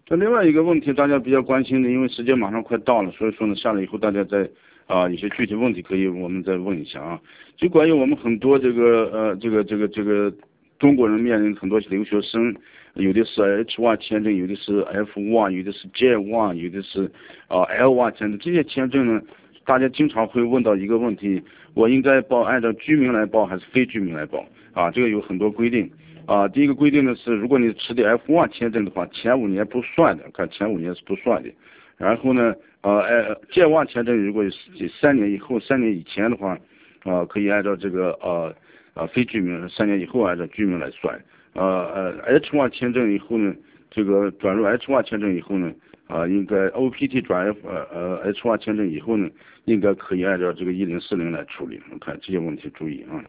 那另外一个问题，大家比较关心的，因为时间马上快到了，所以说呢，下来以后大家再一些具体问题可以我们再问一下啊。就关于我们很多中国人面临很多留学生，有的是 H1 签证，有的是 F1，有的是 J1，有的是L1 签证。这些签证呢，大家经常会问到一个问题：我应该按照居民来报还是非居民来报？这个有很多规定。第一个规定呢是，如果你持的 F1 签证的话，前5年不算的，看前5年是不算的。然后呢，J1 签证如果3年以后、3年以前的话，可以按照这个非居民3年以后按照居民来算。H1 签证以后呢，这个转入 H1 签证以后呢，应该 OPT 转H1 签证以后呢，应该可以按照这个1040来处理。我看这些问题注意啊。